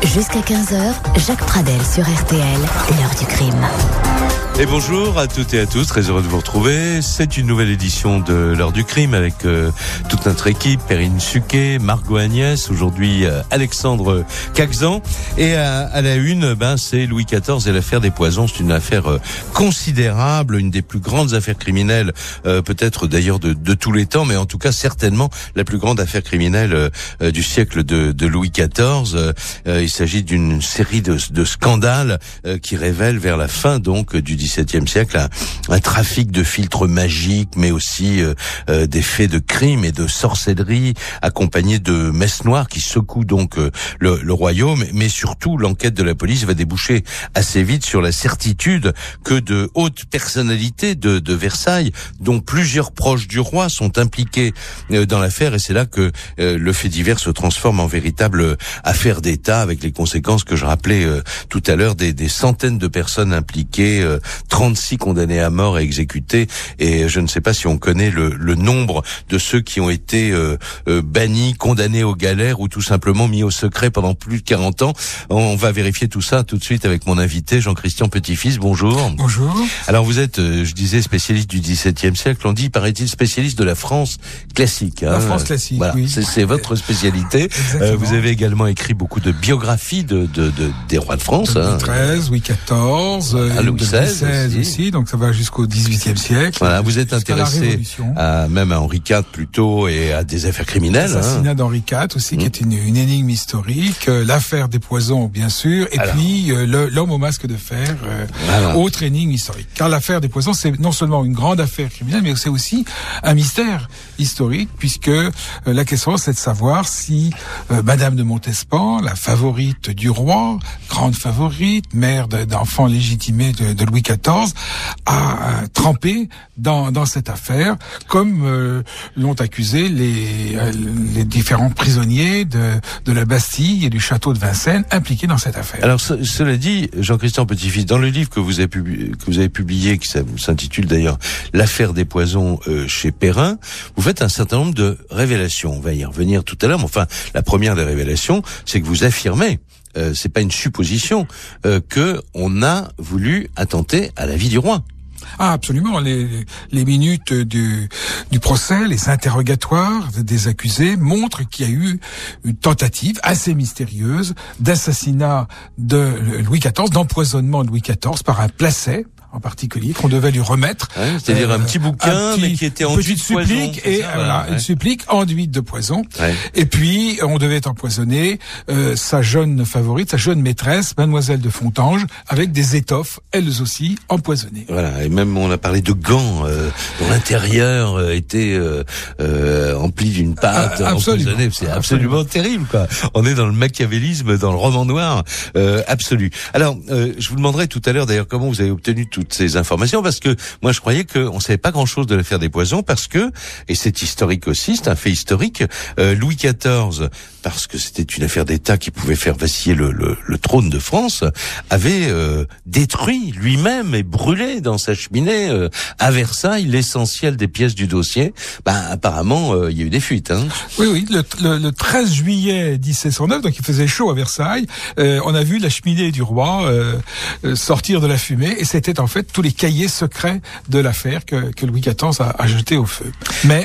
Jusqu'à 15h, Jacques Pradel sur RTL, l'heure du crime. Et bonjour à toutes et à tous, très heureux de vous retrouver. C'est une nouvelle édition de l'heure du crime avec toute notre équipe, Perrine Suquet, Margot Agnès, aujourd'hui Alexandre Caxan. Et à la une, c'est Louis XIV et l'affaire des poisons. C'est une affaire considérable, une des plus grandes affaires criminelles, peut-être d'ailleurs de tous les temps, mais en tout cas certainement la plus grande affaire criminelle du siècle de Louis XIV. Il s'agit d'une série de scandales qui révèlent vers la fin donc du XVIIe siècle un trafic de filtres magiques, mais aussi des faits de crime et de sorcellerie accompagnés de messes noires qui secouent donc le royaume. Mais surtout, l'enquête de la police va déboucher assez vite sur la certitude que de hautes personnalités de Versailles, dont plusieurs proches du roi, sont impliqués dans l'affaire. Et c'est là que le fait divers se transforme en véritable affaire d'État, avec les conséquences que je rappelais tout à l'heure, des centaines de personnes impliquées, 36 condamnés à mort et exécutés, et je ne sais pas si on connaît le nombre de ceux qui ont été bannis, condamnés aux galères ou tout simplement mis au secret pendant plus de 40 ans. On va vérifier tout ça tout de suite avec mon invité Jean-Christian Petit-Fils. Bonjour. Bonjour. Alors vous êtes, je disais, spécialiste du XVIIe siècle, on dit, paraît-il, spécialiste de la France classique. La France classique, voilà, oui. C'est votre spécialité. Vous avez également écrit beaucoup de biographies des rois de France. Louis XIII, Louis XIV, Louis XVI aussi, donc ça va jusqu'au XVIIIe siècle. Voilà, vous êtes intéressé même à Henri IV plutôt et à des affaires criminelles. L'assassinat d'Henri IV aussi, qui est une énigme historique, l'affaire des poisons bien sûr, et puis l'homme au masque de fer, autre énigme historique. Car l'affaire des poisons, c'est non seulement une grande affaire criminelle, mais c'est aussi un mystère historique, puisque la question c'est de savoir si Madame de Montespan, la favorite du roi, grande favorite, mère d'enfants légitimés de Louis XIV, a trempé dans cette affaire, comme l'ont accusé les différents prisonniers de la Bastille et du château de Vincennes impliqués dans cette affaire. Alors cela dit, Jean-Christian Petit-Fils, dans le livre que vous avez publié, qui s'intitule d'ailleurs L'affaire des poisons chez Perrin, vous faites un certain nombre de révélations. On va y revenir tout à l'heure, mais enfin la première des révélations, c'est que vous affirmez, c'est pas une supposition, que on a voulu attenter à la vie du roi. Ah, absolument. Les minutes du procès, les interrogatoires des accusés montrent qu'il y a eu une tentative assez mystérieuse d'assassinat de Louis XIV, d'empoisonnement de Louis XIV par un placet en particulier qu'on devait lui remettre, c'est-à-dire un petit bouquin, mais qui était enduit de poison. Supplique et une supplique enduite de poison. Ouais. Et puis on devait empoisonner sa jeune favorite, sa jeune maîtresse, Mademoiselle de Fontanges, avec des étoffes, elles aussi empoisonnées. Voilà, et même on a parlé de gants dont l'intérieur était empli d'une pâte empoisonnée. C'est absolument terrible, quoi. On est dans le machiavélisme, dans le roman noir absolu. Alors, je vous demanderai tout à l'heure d'ailleurs comment vous avez obtenu toutes ces informations, parce que moi je croyais qu'on savait pas grand-chose de l'affaire des poisons, parce que, et c'est historique aussi, c'est un fait historique, Louis XIV, parce que c'était une affaire d'État qui pouvait faire vaciller le trône de France, avait détruit lui-même et brûlé dans sa cheminée à Versailles l'essentiel des pièces du dossier. Apparemment, il y a eu des fuites. Oui, le 13 juillet 1709, donc il faisait chaud à Versailles, on a vu la cheminée du roi sortir de la fumée, et c'était en fait tous les cahiers secrets de l'affaire que Louis XIV a jeté au feu. Mais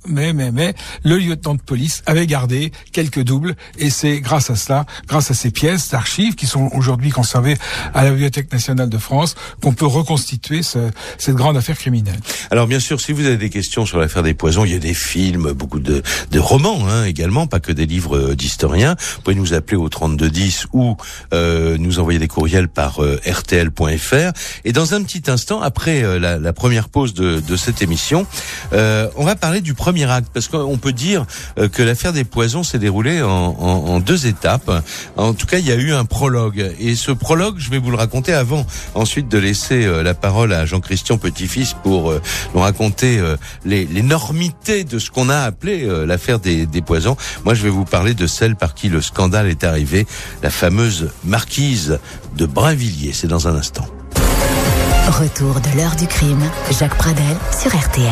le lieutenant de police avait gardé quelques doubles, et c'est grâce à cela, grâce à ces pièces d'archives qui sont aujourd'hui conservées à la Bibliothèque nationale de France, qu'on peut reconstituer cette grande affaire criminelle. Alors bien sûr, si vous avez des questions sur l'affaire des poisons, il y a des films, beaucoup de romans également, pas que des livres d'historiens. Vous pouvez nous appeler au 3210 ou nous envoyer des courriels par rtl.fr. Et dans un petit instant, après la première pause de cette émission, on va parler du premier acte, parce qu'on peut dire que l'affaire des poisons s'est déroulée en deux étapes. En tout cas, il y a eu un prologue, et ce prologue, je vais vous le raconter avant ensuite de laisser la parole à Jean-Christian Petit-Fils pour nous raconter l'énormité de ce qu'on a appelé l'affaire des poisons. Moi, je vais vous parler de celle par qui le scandale est arrivé, la fameuse marquise de Brinvilliers. C'est dans un instant. Retour de l'heure du crime, Jacques Pradel sur RTL.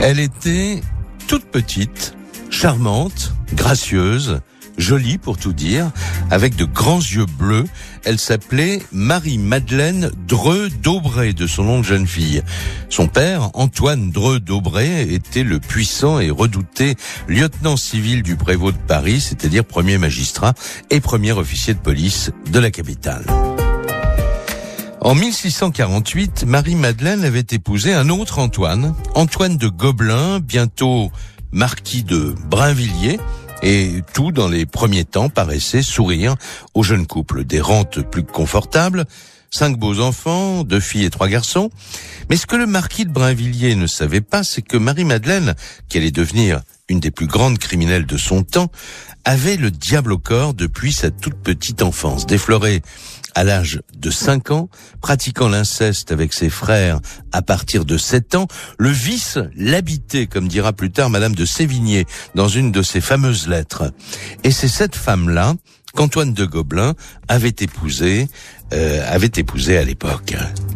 Elle était toute petite, charmante, gracieuse, jolie pour tout dire, avec de grands yeux bleus. Elle s'appelait Marie-Madeleine Dreux d'Aubray, de son nom de jeune fille. Son père, Antoine Dreux d'Aubray, était le puissant et redouté lieutenant civil du prévôt de Paris, c'est-à-dire premier magistrat et premier officier de police de la capitale. En 1648, Marie-Madeleine avait épousé un autre Antoine, Antoine de Gobelin, bientôt marquis de Brinvilliers, et tout, dans les premiers temps, paraissait sourire au jeune couple. Des rentes plus confortables, 5 beaux enfants, 2 filles et 3 garçons. Mais ce que le marquis de Brinvilliers ne savait pas, c'est que Marie-Madeleine, qui allait devenir une des plus grandes criminelles de son temps, avait le diable au corps depuis sa toute petite enfance. Déflorée à l'âge de 5 ans, pratiquant l'inceste avec ses frères à partir de 7 ans, le vice l'habitait, comme dira plus tard Madame de Sévigné dans une de ses fameuses lettres. Et c'est cette femme-là qu'Antoine de Gobelin avait épousée à l'époque.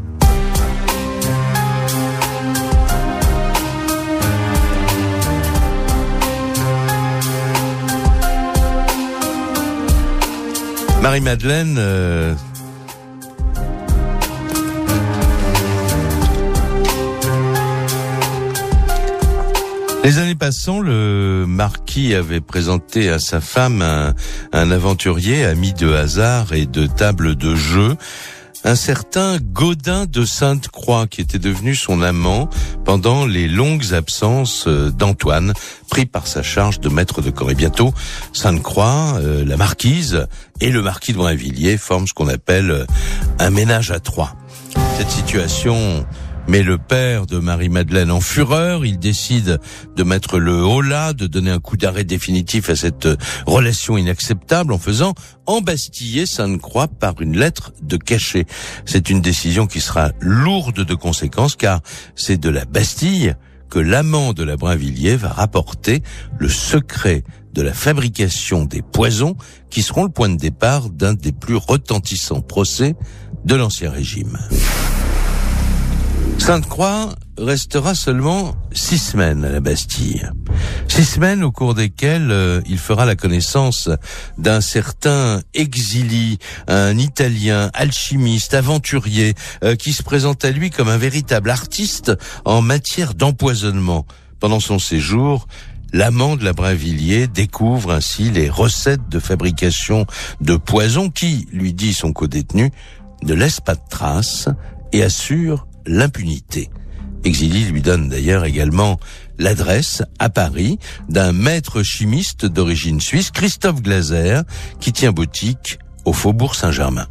Marie-Madeleine les années passant, le marquis avait présenté à sa femme un aventurier ami de hasard et de table de jeu, un certain Gaudin de Sainte-Croix, qui était devenu son amant pendant les longues absences d'Antoine, pris par sa charge de maître de corps. Et bientôt, Sainte-Croix, la marquise et le marquis de Brinvilliers forment ce qu'on appelle un ménage à 3. Cette situation met le père de Marie-Madeleine en fureur. Il décide de mettre le holà, de donner un coup d'arrêt définitif à cette relation inacceptable en faisant embastiller Sainte-Croix par une lettre de cachet. C'est une décision qui sera lourde de conséquences, car c'est de la Bastille que l'amant de la Brinvilliers va rapporter le secret de la fabrication des poisons qui seront le point de départ d'un des plus retentissants procès de l'Ancien Régime. Sainte-Croix restera seulement 6 semaines à la Bastille. 6 semaines au cours desquelles il fera la connaissance d'un certain Exili, un Italien alchimiste, aventurier, qui se présente à lui comme un véritable artiste en matière d'empoisonnement. Pendant son séjour, l'amant de la Brinvilliers découvre ainsi les recettes de fabrication de poisons qui, lui dit son codétenu, ne laissent pas de traces et assure l'impunité. Exili lui donne d'ailleurs également l'adresse à Paris d'un maître chimiste d'origine suisse, Christophe Glaser, qui tient boutique au Faubourg Saint-Germain.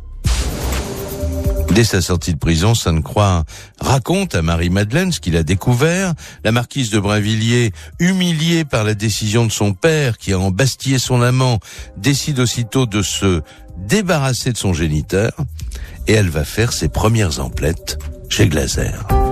Dès sa sortie de prison, Sainte-Croix raconte à Marie-Madeleine ce qu'il a découvert. La marquise de Brinvilliers, humiliée par la décision de son père qui a embastillé son amant, décide aussitôt de se débarrasser de son géniteur et elle va faire ses premières emplettes chez Glaser.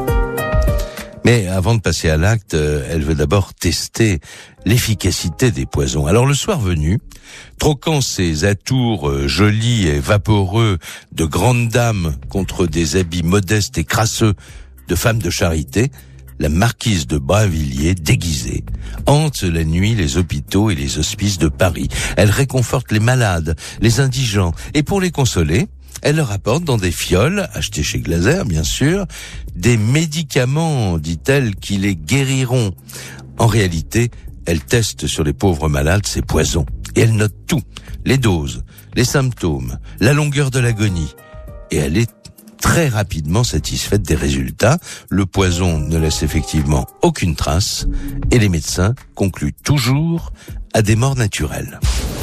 Mais avant de passer à l'acte, elle veut d'abord tester l'efficacité des poisons. Alors le soir venu, troquant ses atours jolis et vaporeux de grande dame contre des habits modestes et crasseux de femme de charité, la marquise de Brinvilliers, déguisée, hante la nuit les hôpitaux et les hospices de Paris. Elle réconforte les malades, les indigents, et pour les consoler, elle leur apporte dans des fioles, achetées chez Glaser bien sûr, des médicaments, dit-elle, qui les guériront. En réalité, elle teste sur les pauvres malades ces poisons. Et elle note tout, les doses, les symptômes, la longueur de l'agonie. Et elle est très rapidement satisfaite des résultats. Le poison ne laisse effectivement aucune trace et les médecins concluent toujours à des morts naturelles.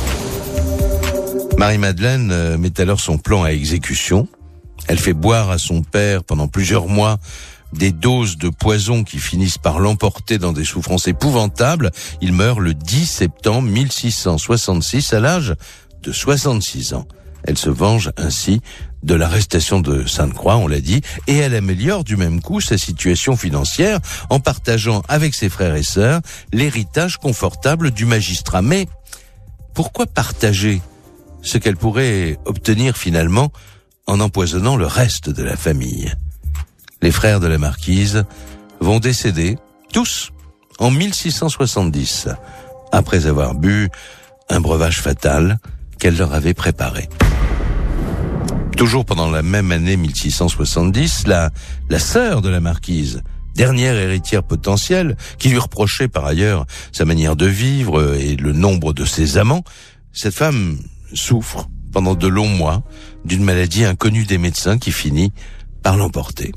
Marie-Madeleine met alors son plan à exécution. Elle fait boire à son père pendant plusieurs mois des doses de poison qui finissent par l'emporter dans des souffrances épouvantables. Il meurt le 10 septembre 1666 à l'âge de 66 ans. Elle se venge ainsi de l'arrestation de Sainte-Croix, on l'a dit, et elle améliore du même coup sa situation financière en partageant avec ses frères et sœurs l'héritage confortable du magistrat. Mais pourquoi partager ce qu'elle pourrait obtenir finalement en empoisonnant le reste de la famille? Les frères de la marquise vont décéder, tous, en 1670, après avoir bu un breuvage fatal qu'elle leur avait préparé. Toujours pendant la même année 1670, la sœur de la marquise, dernière héritière potentielle, qui lui reprochait par ailleurs sa manière de vivre et le nombre de ses amants, cette femme souffre pendant de longs mois d'une maladie inconnue des médecins qui finit par l'emporter.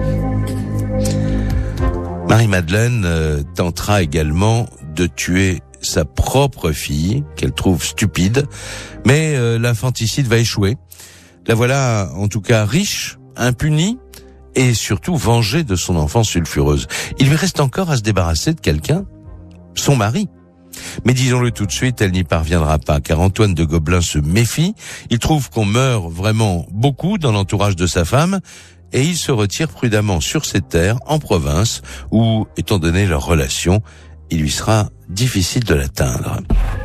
Marie-Madeleine tentera également de tuer sa propre fille, qu'elle trouve stupide, mais l'infanticide va échouer. La voilà en tout cas riche, impunie et surtout vengée de son enfance sulfureuse. Il lui reste encore à se débarrasser de quelqu'un, son mari. Mais disons-le tout de suite, elle n'y parviendra pas, car Antoine de Gobelin se méfie. Il trouve qu'on meurt vraiment beaucoup dans l'entourage de sa femme, et il se retire prudemment sur ses terres, en province, où, étant donné leur relation, il lui sera difficile de l'atteindre.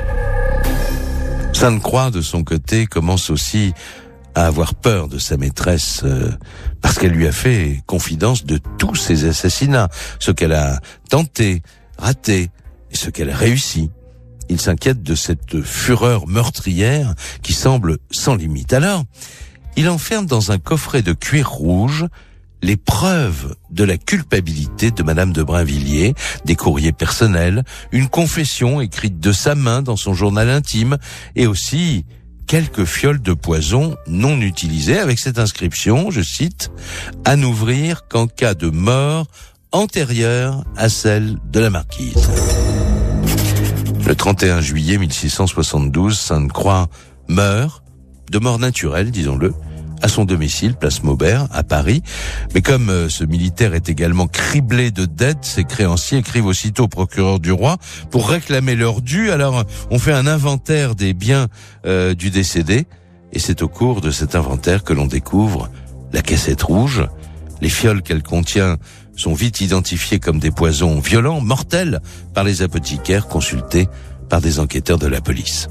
Sainte-Croix, de son côté, commence aussi à avoir peur de sa maîtresse, parce qu'elle lui a fait confidence de tous ses assassinats, ce qu'elle a tenté, raté, et ce qu'elle a réussi. Il s'inquiète de cette fureur meurtrière qui semble sans limite. Alors, il enferme dans un coffret de cuir rouge les preuves de la culpabilité de Madame de Brinvilliers, des courriers personnels, une confession écrite de sa main dans son journal intime, et aussi quelques fioles de poison non utilisées avec cette inscription, je cite, « à n'ouvrir qu'en cas de mort antérieure à celle de la marquise ». Le 31 juillet 1672, Sainte-Croix meurt, de mort naturelle, disons-le, à son domicile, place Maubert, à Paris. Mais comme ce militaire est également criblé de dettes, ses créanciers écrivent aussitôt au procureur du roi pour réclamer leur dû. Alors, on fait un inventaire des biens du décédé, et c'est au cours de cet inventaire que l'on découvre la cassette rouge. Les fioles qu'elle contient sont vite identifiées comme des poisons violents, mortels, par les apothicaires consultés par des enquêteurs de la police.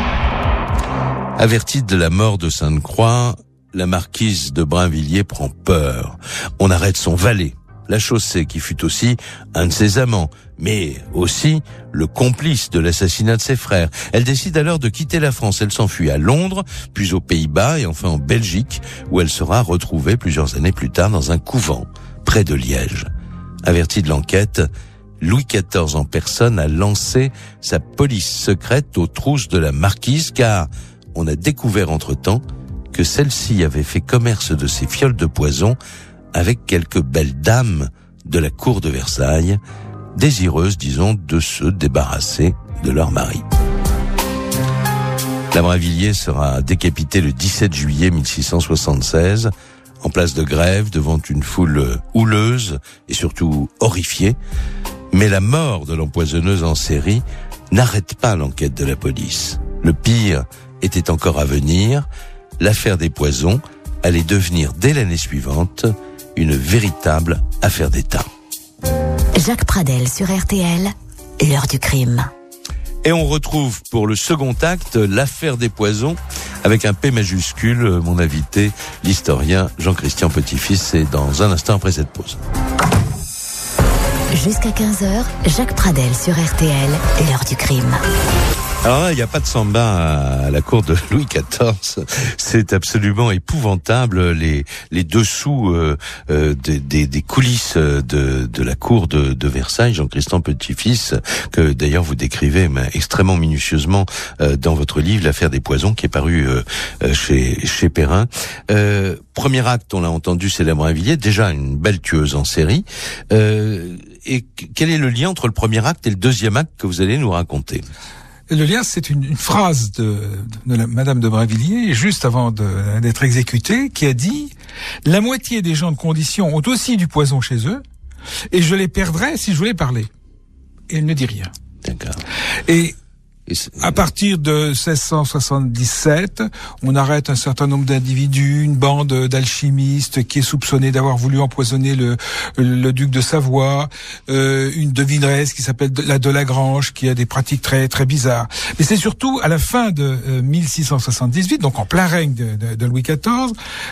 Avertie de la mort de Sainte-Croix, la marquise de Brinvilliers prend peur. On arrête son valet, la Chaussée, qui fut aussi un de ses amants, mais aussi le complice de l'assassinat de ses frères. Elle décide alors de quitter la France. Elle s'enfuit à Londres, puis aux Pays-Bas et enfin en Belgique, où elle sera retrouvée plusieurs années plus tard dans un couvent, près de Liège. Averti de l'enquête, Louis XIV en personne a lancé sa police secrète aux trousses de la marquise, car on a découvert entre-temps que celle-ci avait fait commerce de ces fioles de poison avec quelques belles dames de la cour de Versailles, désireuses, disons, de se débarrasser de leur mari. La Brinvilliers sera décapitée le 17 juillet 1676, en place de Grève, devant une foule houleuse et surtout horrifiée. Mais la mort de l'empoisonneuse en série n'arrête pas l'enquête de la police. Le pire était encore à venir. L'affaire des poisons allait devenir dès l'année suivante une véritable affaire d'État. Jacques Pradel sur RTL, l'heure du crime. Et on retrouve pour le second acte l'affaire des poisons avec un P majuscule, mon invité, l'historien Jean-Christian Petit-Fils. C'est dans un instant après cette pause. Jusqu'à 15h, Jacques Pradel sur RTL, l'heure du crime. Alors là, il n'y a pas de samba à la cour de Louis XIV. C'est absolument épouvantable, les dessous des coulisses de la cour de Versailles. Jean-Christian Petit-Fils, que d'ailleurs vous décrivez extrêmement minutieusement dans votre livre, l'affaire des poisons, qui est paru chez Perrin. Premier acte, on l'a entendu, c'est la Brinvilliers, déjà une belle tueuse en série. Et quel est le lien entre le premier acte et le deuxième acte que vous allez nous raconter ? Le lien, c'est une phrase de Madame de Brinvilliers, juste avant d'être exécutée, qui a dit « La moitié des gens de condition ont aussi du poison chez eux, et je les perdrais si je voulais parler. » Et elle ne dit rien. D'accord. Et À partir de 1677, on arrête un certain nombre d'individus, une bande d'alchimistes qui est soupçonnée d'avoir voulu empoisonner le duc de Savoie, une devineresse qui s'appelle la de Lagrange, qui a des pratiques très très bizarres. Mais c'est surtout à la fin de 1678, donc en plein règne de Louis XIV,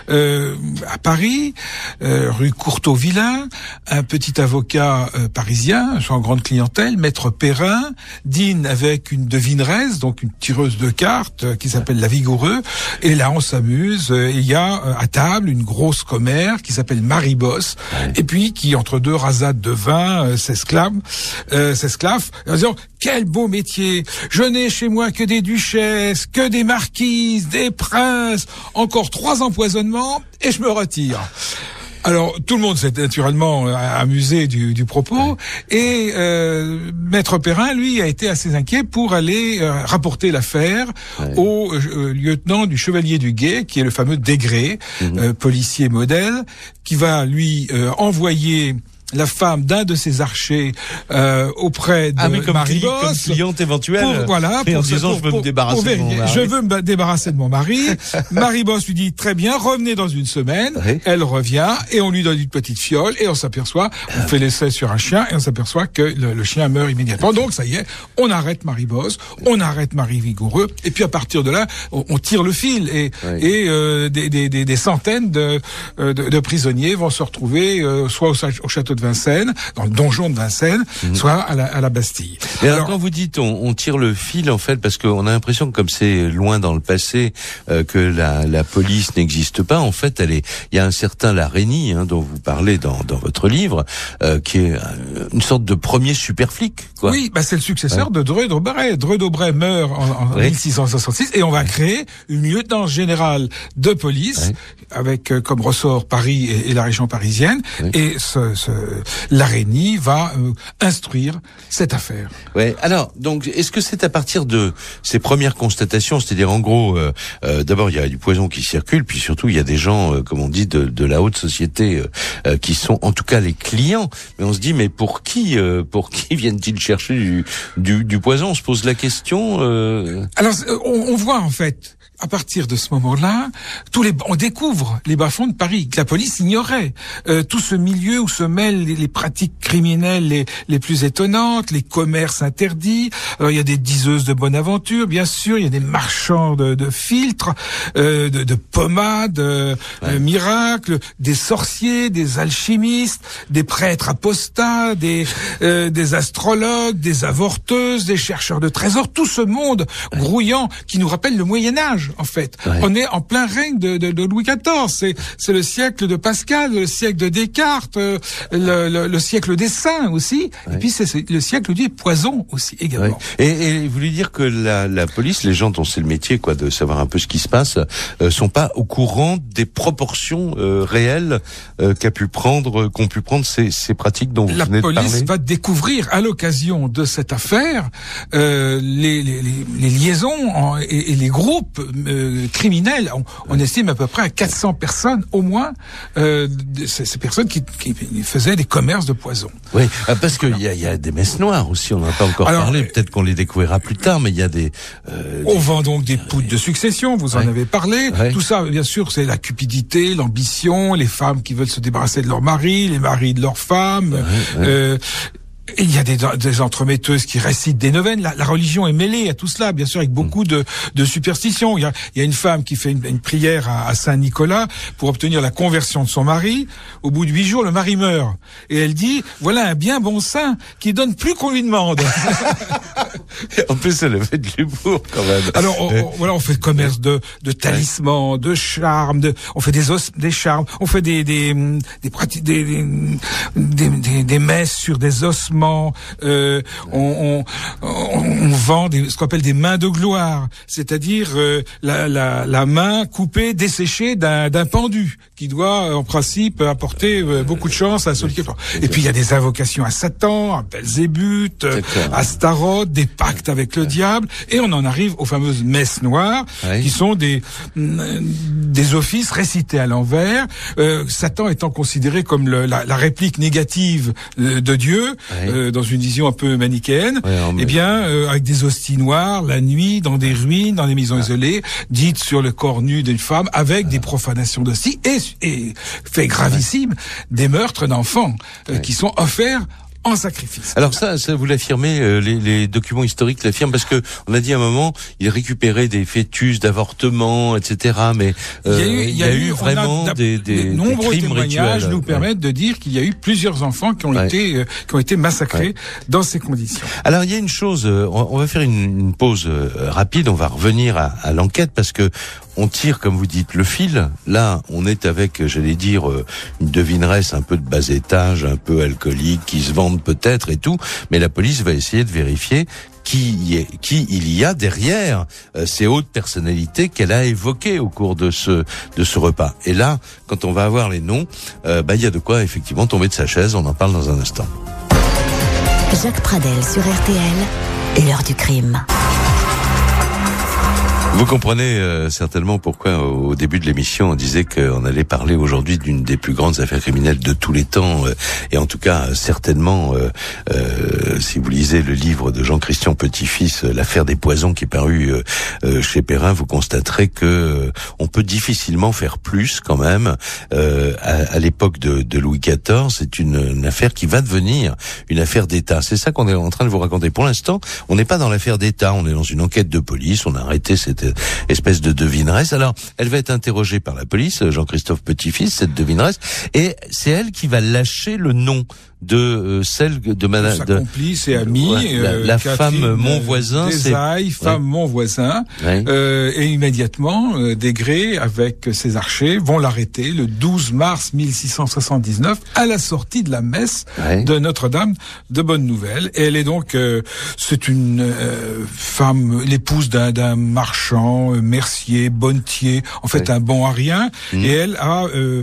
à Paris, rue Courteau-Villain, un petit avocat parisien, sans grande clientèle, maître Perrin, dîne avec une devineresse, donc une tireuse de cartes, qui s'appelle la Vigoureux, et là on s'amuse. Il y a à table une grosse commère qui s'appelle Marie Bosse, et puis qui entre deux rasades de vin s'esclave en disant: quel beau métier! Je n'ai chez moi que des duchesses, que des marquises, des princes, encore 3 empoisonnements et je me retire. Alors, tout le monde s'est naturellement amusé du propos, et Maître Perrin, lui, a été assez inquiet pour aller rapporter l'affaire au lieutenant du Chevalier du Guet, qui est le fameux Degré, policier modèle, qui va lui envoyer la femme d'un de ses archers auprès de Marie Bosse, comme cliente éventuelle, en disant je veux me débarrasser de mon mari. Je veux me débarrasser de mon mari. Marie Bosse lui dit très bien, revenez dans une semaine. Oui. Elle revient et on lui donne une petite fiole et on s'aperçoit, on fait l'essai sur un chien et on s'aperçoit que le chien meurt immédiatement. Donc ça y est, on arrête Marie Bosse, on arrête Marie Vigoureux, et puis à partir de là, on tire le fil et des centaines de prisonniers vont se retrouver soit au château de Vincennes, dans le donjon de Vincennes, soit à la Bastille. Et alors quand vous dites on tire le fil, en fait, parce qu'on a l'impression que comme c'est loin dans le passé, que la police n'existe pas, en fait, il y a un certain Larénie, dont vous parlez dans votre livre, qui est une sorte de premier super flic, quoi. Oui, c'est le successeur de Dreux d'Aubray. Dreux d'Aubray meurt en 1666 et on va créer une lieutenance générale de police avec comme ressort Paris et la région parisienne, et Larénie va instruire cette affaire. Ouais. Alors, donc, est-ce que c'est à partir de ces premières constatations, c'est-à-dire en gros, d'abord il y a du poison qui circule, puis surtout il y a des gens, comme on dit, de la haute société qui sont en tout cas les clients. Mais on se dit, mais pour qui viennent-ils chercher du poison? On se pose la question. Alors, on voit en fait. À partir de ce moment-là, on découvre les bas-fonds de Paris que la police ignorait. Tout ce milieu où se mêlent les pratiques criminelles les plus étonnantes, les commerces interdits. Alors, il y a des diseuses de bonne aventure, bien sûr. Il y a des marchands de filtres, de pommades, miracles, des sorciers, des alchimistes, des prêtres apostats, des astrologues, des avorteuses, des chercheurs de trésors. Tout ce monde grouillant qui nous rappelle le Moyen-Âge. En fait, on est en plein règne de Louis XIV. C'est le siècle de Pascal, le siècle de Descartes, le siècle des saints aussi. Et puis c'est le siècle du poison aussi également. Et vous voulez dire que la police, les gens dont c'est le métier, de savoir un peu ce qui se passe, sont pas au courant des proportions réelles qu'ont pu prendre ces pratiques dont vous venez de parler. La police va découvrir à l'occasion de cette affaire les liaisons et les groupes criminels. On estime à peu près à 400 personnes au moins, ces personnes qui faisaient des commerces de poison. Oui, parce qu'il y a des messes noires aussi, on n'en a pas encore parlé, peut-être qu'on les découvrira plus tard, mais il y a on vend donc des poudres de succession, vous en avez parlé. Tout ça, bien sûr, c'est la cupidité, l'ambition, les femmes qui veulent se débarrasser de leur mari, les maris de leurs femmes. Et il y a des entremetteuses qui récitent des neuvaines. La religion est mêlée à tout cela, bien sûr, avec beaucoup de superstitions. Il y a une femme qui fait une prière à Saint-Nicolas pour obtenir la conversion de son mari. Au bout de 8 jours, le mari meurt. Et elle dit, voilà un bien bon saint qui donne plus qu'on lui demande. En plus, elle a fait de l'humour, quand même. Alors, on fait commerce de talismans, de charmes, on fait des charmes, on fait des messes sur des ossements. On vend ce qu'on appelle des mains de gloire, c'est-à-dire la main coupée, desséchée d'un pendu qui doit en principe apporter beaucoup de chance à celui qui est. Et puis il y a des invocations à Satan, à Belzébuth, à Astaroth, des pactes avec le diable, et on en arrive aux fameuses messes noires qui sont des offices récités à l'envers, Satan étant considéré comme la réplique négative de Dieu. dans une vision un peu manichéenne, avec des hosties noires, la nuit, dans des ruines, dans des maisons isolées, dites sur le corps nu d'une femme, avec des profanations d'hosties, et fait gravissime, des meurtres d'enfants qui sont offerts en sacrifice. Alors ça vous l'affirmez, les documents historiques l'affirment, parce que on a dit à un moment, ils récupéraient des fœtus d'avortement, etc. Mais il y a eu vraiment des nombreux crimes témoignages rituels. nous permettent de dire qu'il y a eu plusieurs enfants qui ont été massacrés dans ces conditions. Alors il y a une chose, on va faire une pause rapide, on va revenir à l'enquête, parce que on tire, comme vous dites, le fil. Là, on est avec, j'allais dire, une devineresse un peu de bas étage, un peu alcoolique, qui se vante peut-être et tout, mais la police va essayer de vérifier qui il y a derrière ces hautes personnalités qu'elle a évoquées au cours de ce repas. Et là, quand on va avoir les noms, il y a de quoi effectivement tomber de sa chaise. On en parle dans un instant. Jacques Pradel sur RTL, l'heure du crime. Vous comprenez certainement pourquoi au début de l'émission on disait qu'on allait parler aujourd'hui d'une des plus grandes affaires criminelles de tous les temps, et en tout cas certainement si vous lisez le livre de Jean-Christian Petit-Fils, l'affaire des poisons, qui est paru chez Perrin, vous constaterez que on peut difficilement faire plus quand même. À l'époque de Louis XIV, c'est une affaire qui va devenir une affaire d'État. C'est ça qu'on est en train de vous raconter. Pour l'instant, on n'est pas dans l'affaire d'État, on est dans une enquête de police. On a arrêté cette espèce de devineresse. Alors, elle va être interrogée par la police, Jean-Christophe Petit-Fils, cette devineresse, et c'est elle qui va lâcher le nom de celle de madame, sa complice et amie, la femme Monvoisin, femme Monvoisin, et immédiatement Desgrais avec ses archers vont l'arrêter le 12 mars 1679 à la sortie de la messe de Notre-Dame de Bonne-Nouvelle. Et elle est donc c'est une femme, l'épouse d'un marchand, mercier, bonnetier, en fait un bon à rien, et elle a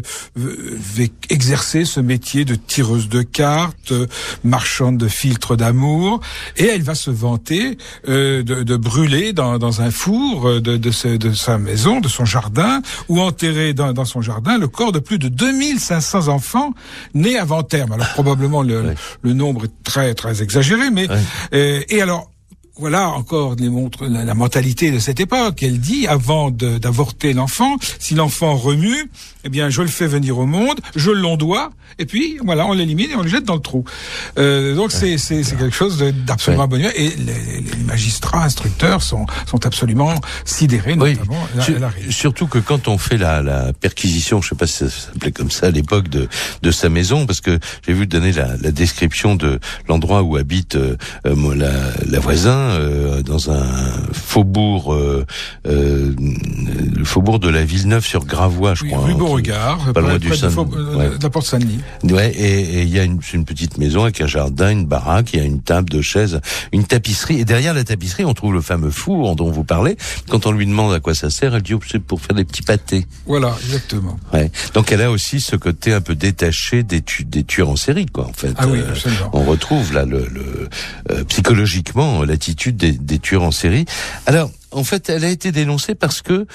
exercé ce métier de tireuse de cartes, marchande de filtres d'amour, et elle va se vanter de brûler dans un four de sa maison, de son jardin, ou enterrer dans son jardin le corps de plus de 2500 enfants nés avant terme. Alors probablement le nombre est très très exagéré, mais et alors voilà encore démontre la mentalité de cette époque. Elle dit, avant d'avorter l'enfant, si l'enfant remue, eh bien je le fais venir au monde, je l'ondoie, et puis voilà, on l'élimine et on le jette dans le trou. Donc c'est quelque chose d'absolument bonheur, et les magistrats instructeurs sont absolument sidérés, notamment surtout que quand on fait la perquisition, je sais pas si ça s'appelait comme ça à l'époque, de sa maison, parce que j'ai vu donner la description de l'endroit où habite la voisine, dans un faubourg, le faubourg de la Villeneuve sur Gravois, je crois. Rue Beauregard, pas loin du de la porte Saint-Denis. Ouais, et il y a une petite maison avec un jardin, une baraque, il y a une table, deux chaises, une tapisserie, et derrière la tapisserie, on trouve le fameux four dont vous parlez. Quand on lui demande à quoi ça sert, elle dit c'est pour faire des petits pâtés. Voilà, exactement. Ouais. Donc elle a aussi ce côté un peu détaché des tueurs en série, quoi, en fait. Ah oui, absolument. On retrouve là psychologiquement l'attitude des tueurs en série. Alors, en fait, elle a été dénoncée parce que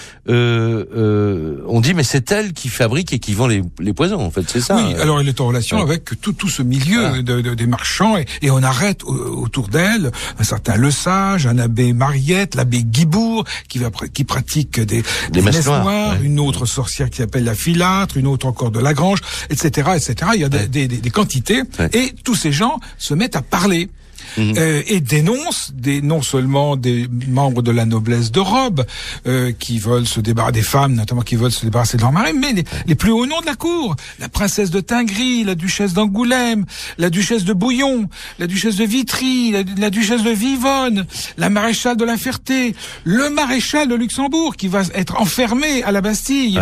on dit mais c'est elle qui fabrique et qui vend les poisons. En fait, c'est ça. Oui. Alors elle est en relation avec tout ce milieu des marchands, et on arrête autour d'elle un certain Lesage, un abbé Mariette, l'abbé Guibourg qui pratique des messes noires, une autre sorcière qui s'appelle la Filâtre, une autre encore de Lagrange, etc., etc. Il y a des quantités, et tous ces gens se mettent à parler. Et dénonce non seulement des membres de la noblesse de robe qui veulent se débarrasser, des femmes notamment qui veulent se débarrasser de leur mari, mais les plus hauts noms de la cour, la princesse de Tingry, la duchesse d'Angoulême, la duchesse de Bouillon, la duchesse de Vitry, la duchesse de Vivonne, la maréchale de la Ferté, le maréchal de Luxembourg qui va être enfermé à la Bastille,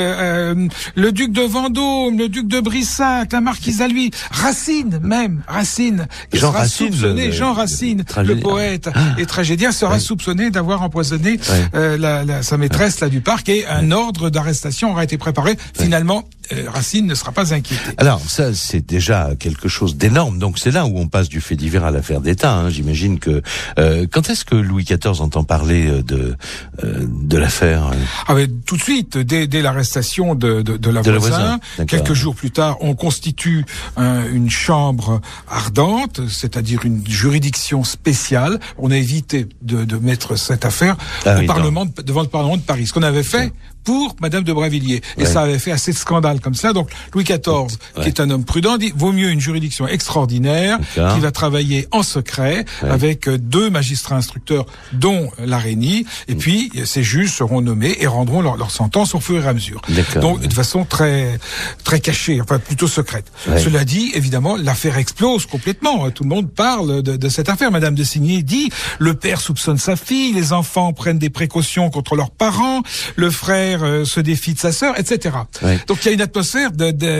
le duc de Vendôme, le duc de Brissac, la marquise à lui, Racine, Jean Racine, Jean Racine, le poète et tragédien, sera soupçonné d'avoir empoisonné sa maîtresse là du parc, et un ordre d'arrestation aura été préparé. Finalement, Racine ne sera pas inquiété. Alors ça, c'est déjà quelque chose d'énorme. Donc c'est là où on passe du fait divers à l'affaire d'État. Hein. J'imagine que quand est-ce que Louis XIV entend parler de l'affaire? Ah ben, tout de suite, dès l'arrestation de Lavoisin. Quelques jours plus tard, on constitue une chambre ardente, c'est-à-dire une juridiction spéciale. On a évité de mettre cette affaire devant le Parlement de Paris. Ce qu'on avait fait pour Madame de Brinvilliers. Et ça avait fait assez de scandales comme ça. Donc Louis XIV, qui est un homme prudent, dit vaut mieux une juridiction extraordinaire qui va travailler en secret avec 2 magistrats instructeurs, dont l'Araignée. Et puis ces juges seront nommés et rendront leur sentence au fur et à mesure. Donc de façon très très cachée, enfin plutôt secrète. Cela dit, évidemment, l'affaire explose complètement. Tout le monde parle de cette affaire. Madame de Signy dit le père soupçonne sa fille, les enfants prennent des précautions contre leurs parents, le frère se défie de sa sœur, etc. Donc il y a une atmosphère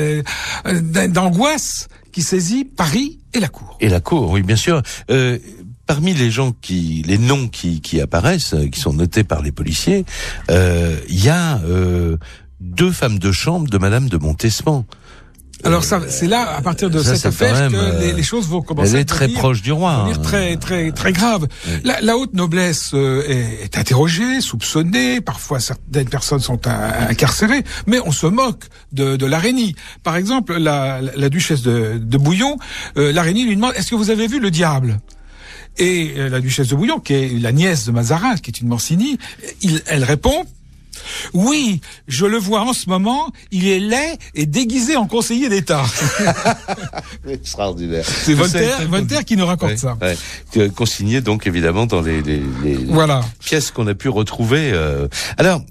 d'angoisse qui saisit Paris et la cour. Et la cour, oui, bien sûr. Parmi les noms qui apparaissent, qui sont notés par les policiers, il y a 2 femmes de chambre de Madame de Montespan. Alors ça, c'est là, à partir de cette affaire, que les choses vont commencer. Elle est très proche du roi. Très, très, très grave. La haute noblesse est interrogée, soupçonnée. Parfois, certaines personnes sont incarcérées, mais on se moque de l'Araignée. Par exemple, la duchesse de Bouillon, l'Araignée lui demande: est-ce que vous avez vu le diable? Et la duchesse de Bouillon, qui est la nièce de Mazarin, qui est une Mancini, elle répond: oui, je le vois en ce moment, il est laid et déguisé en conseiller d'État. Extraordinaire. C'est Voltaire qui nous raconte ça. Consigné donc évidemment dans les pièces qu'on a pu retrouver. Alors,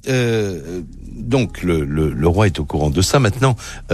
donc le roi est au courant de ça. Maintenant,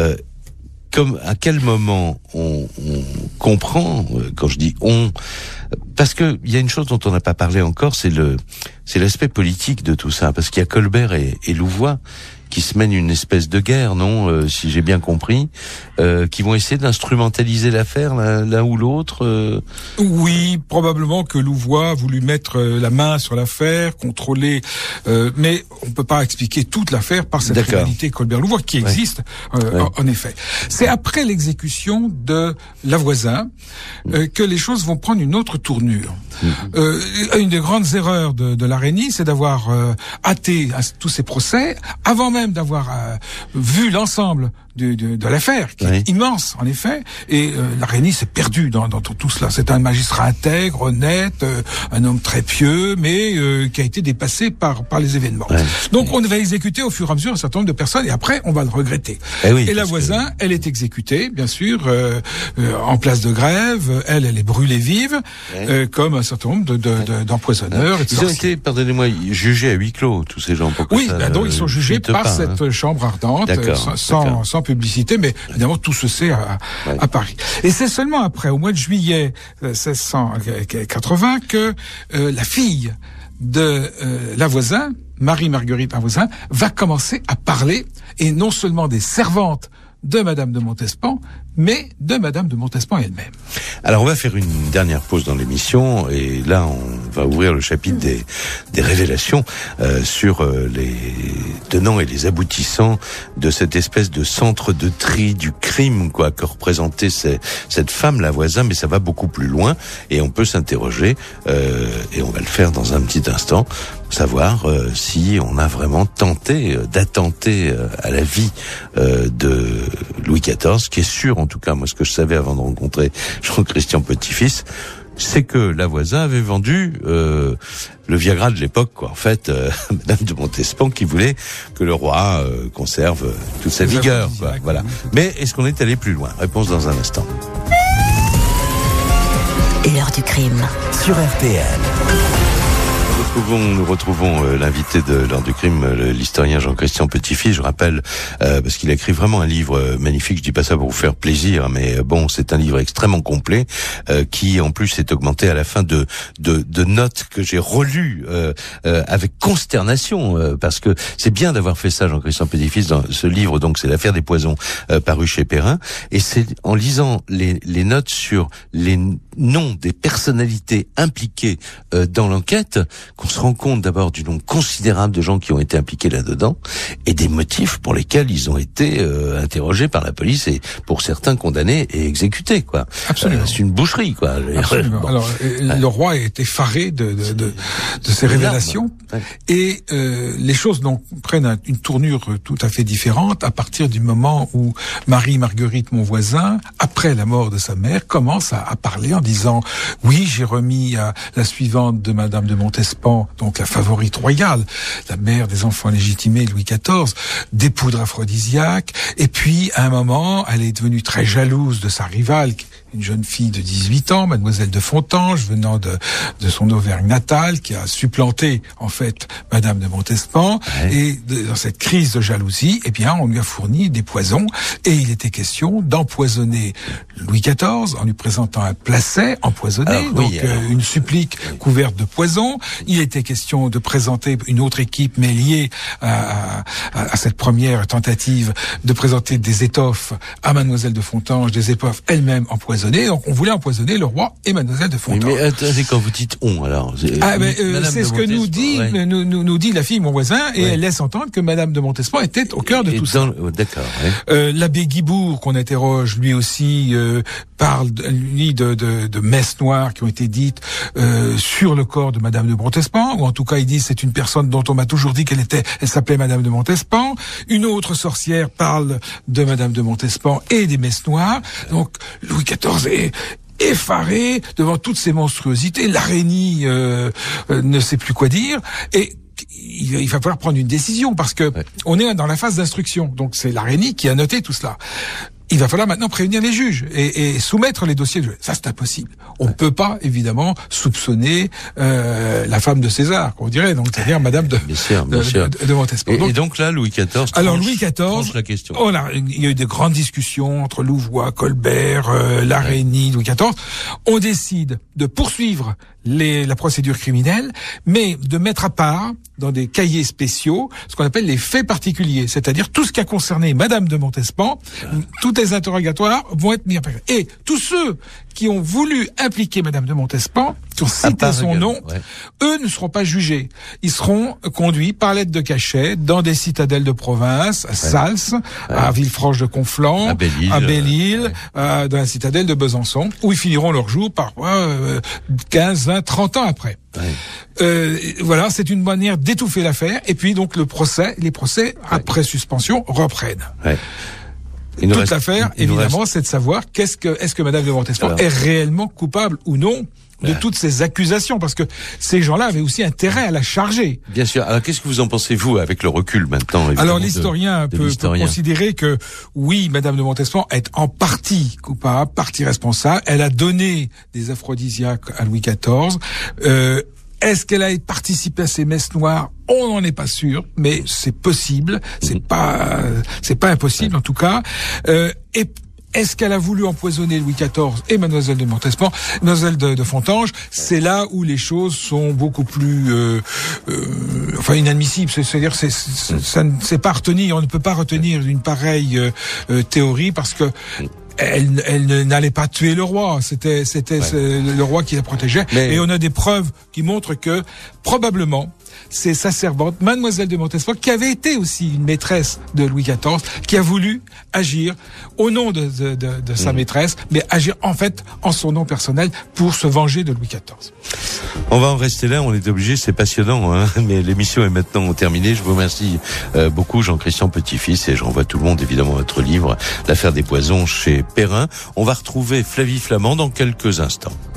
à quel moment on comprend, quand je dis on, parce que il y a une chose dont on n'a pas parlé encore, c'est l'aspect politique de tout ça, parce qu'il y a Colbert et Louvois qui se mènent une espèce de guerre, non, si j'ai bien compris, qui vont essayer d'instrumentaliser l'affaire l'un ou l'autre. Oui, probablement que Louvois a voulu mettre la main sur l'affaire, contrôler, mais on peut pas expliquer toute l'affaire par cette rivalité Colbert-Louvois qui existe, en effet. C'est après l'exécution de Lavoisin que les choses vont prendre une autre tournure. Une des grandes erreurs de l'Araignée, c'est d'avoir hâté tous ces procès avant même d'avoir vu l'ensemble de l'affaire, qui est immense en effet, et l'Araignée s'est perdu dans tout cela. C'est un magistrat intègre, honnête, un homme très pieux, mais qui a été dépassé par les événements. Donc on va exécuter au fur et à mesure un certain nombre de personnes, et après on va le regretter. Et Lavoisin, elle est exécutée, bien sûr, en place de grève. Elle est brûlée vive, comme un certain nombre d'empoisonneurs. Ils ont été, pardonnez-moi, jugés à huis clos, tous ces gens. Donc ils sont jugés par cette chambre ardente, sans publicité, mais évidemment tout se sait à Paris. Et c'est seulement après, au mois de juillet 1680, que la fille de Lavoisin, Marie-Marguerite Lavoisin, va commencer à parler, et non seulement des servantes de Madame de Montespan, mais de Madame de Montespan elle-même. Alors on va faire une dernière pause dans l'émission, et là on va ouvrir le chapitre des révélations sur les tenants et les aboutissants de cette espèce de centre de tri du crime, quoi, que représentait cette femme Lavoisin, mais ça va beaucoup plus loin, et on peut s'interroger, et on va le faire dans un petit instant, savoir si on a vraiment tenté d'attenter à la vie de Louis XIV. Ce qui est sûr, en tout cas, moi, ce que je savais avant de rencontrer Jean-Christian Petit-Fils, c'est que Lavoisin avait vendu le Viagra de l'époque, quoi. En fait, Madame de Montespan qui voulait que le roi conserve toute sa vigueur, quoi. Voilà. Mais est-ce qu'on est allé plus loin? Réponse dans un instant. L'heure du crime sur RTL. Nous retrouvons l'invité de l'heure du crime, l'historien Jean-Christian Petit-Fils. Je rappelle, parce qu'il a écrit vraiment un livre magnifique, je dis pas ça pour vous faire plaisir, mais bon, c'est un livre extrêmement complet, qui en plus est augmenté à la fin de notes que j'ai relues avec consternation, parce que c'est bien d'avoir fait ça, Jean-Christian Petit-Fils, dans ce livre. Donc c'est l'affaire des poisons, paru chez Perrin, et c'est en lisant les notes sur les noms des personnalités impliquées dans l'enquête qu'on se rend compte d'abord du nombre considérable de gens qui ont été impliqués là-dedans et des motifs pour lesquels ils ont été interrogés par la police et pour certains condamnés et exécutés, quoi. Absolument. C'est une boucherie, quoi. Absolument. Bon. Alors, le roi a été effaré de ces révélations et les choses donc prennent une tournure tout à fait différente à partir du moment où Marie-Marguerite Monvoisin, après la mort de sa mère, commence à parler en disant « Oui, j'ai remis à la suivante de Madame de Montespan, donc la favorite royale, la mère des enfants légitimés, Louis XIV, des poudres aphrodisiaques. Et puis, à un moment, elle est devenue très jalouse de sa rivale, une jeune fille de 18 ans, Mademoiselle de Fontanges, venant de son Auvergne natale, qui a supplanté, en fait, Madame de Montespan. Ouais. Et dans cette crise de jalousie, eh bien, on lui a fourni des poisons. Et il était question d'empoisonner Louis XIV en lui présentant un placet empoisonné, une supplique couverte de poison. Il était question de présenter une autre équipe, mais liée à cette première tentative, de présenter des étoffes à Mademoiselle de Fontanges, des étoffes elles-mêmes empoisonnées. Donc on voulait empoisonner le roi et Mademoiselle de Fontanges. Mais attendez, quand vous dites on, alors c'est ce que nous dit nous dit la fille Monvoisin et elle laisse entendre que Madame de Montespan était au cœur de tout ça. D'accord. L'abbé Guibourg qu'on interroge lui aussi parle lui de messes noires qui ont été dites sur le corps de Madame de Montespan, ou en tout cas il dit c'est une personne dont on m'a toujours dit elle s'appelait Madame de Montespan. Une autre sorcière parle de Madame de Montespan et des messes noires. Donc Louis XIV est effaré devant toutes ces monstruosités. L'araignée ne sait plus quoi dire et il va falloir prendre une décision parce que on est dans la phase d'instruction. Donc c'est l'araignée qui a noté tout cela. Il va falloir maintenant prévenir les juges et soumettre les dossiers. Ça, c'est impossible. On ne peut pas, évidemment, soupçonner la femme de César, qu'on dirait, donc c'est-à-dire Madame de Montespan. Et donc là, Louis XIV tranche la question. Il y a eu de grandes discussions entre Louvois, Colbert, l'araignée, Louis XIV. On décide de poursuivre la procédure criminelle, mais de mettre à part, dans des cahiers spéciaux, ce qu'on appelle les faits particuliers, c'est-à-dire tout ce qui a concerné Madame de Montespan, tous les interrogatoires vont être mis en place. Et tous ceux qui ont voulu impliquer Madame de Montespan, qui ont cité son nom, eux ne seront pas jugés. Ils seront conduits par lettre de cachet dans des citadelles de province, à Sals, à Villefranche de Conflans, à Belle-Île, dans la citadelle de Besançon, où ils finiront leur jour par 15, 20, 30 ans après. Voilà, c'est une manière d'étouffer l'affaire. Et puis donc les procès après suspension reprennent. Toute l'affaire, évidemment, c'est de savoir est-ce que Madame de Montespan est réellement coupable ou non de toutes ces accusations, parce que ces gens-là avaient aussi intérêt à la charger. Bien sûr. Alors, qu'est-ce que vous en pensez, vous, avec le recul maintenant? Alors, l'historien peut considérer que, oui, Madame de Montespan est en partie coupable, partie responsable. Elle a donné des aphrodisiaques à Louis XIV. Est-ce qu'elle a participé à ces messes noires? On n'en est pas sûr, mais c'est possible. C'est pas impossible, en tout cas. Et est-ce qu'elle a voulu empoisonner Louis XIV et Mademoiselle de Montespan, Mademoiselle de Fontanges? C'est là où les choses sont beaucoup plus, inadmissibles. C'est-à-dire, c'est pas retenir. On ne peut pas retenir une pareille théorie parce que elle n'allait pas tuer le roi. C'était le roi qui la protégeait. Et on a des preuves qui montrent que probablement c'est sa servante, Mademoiselle de Montespan, qui avait été aussi une maîtresse de Louis XIV, qui a voulu agir au nom de sa maîtresse, mais agir en fait en son nom personnel pour se venger de Louis XIV. On va en rester là, on est obligé, c'est passionnant, hein, mais l'émission est maintenant terminée. Je vous remercie beaucoup, Jean-Christian Petit-Fils, et je renvoie tout le monde évidemment à votre livre, L'affaire des poisons chez Perrin. On va retrouver Flavie Flament dans quelques instants.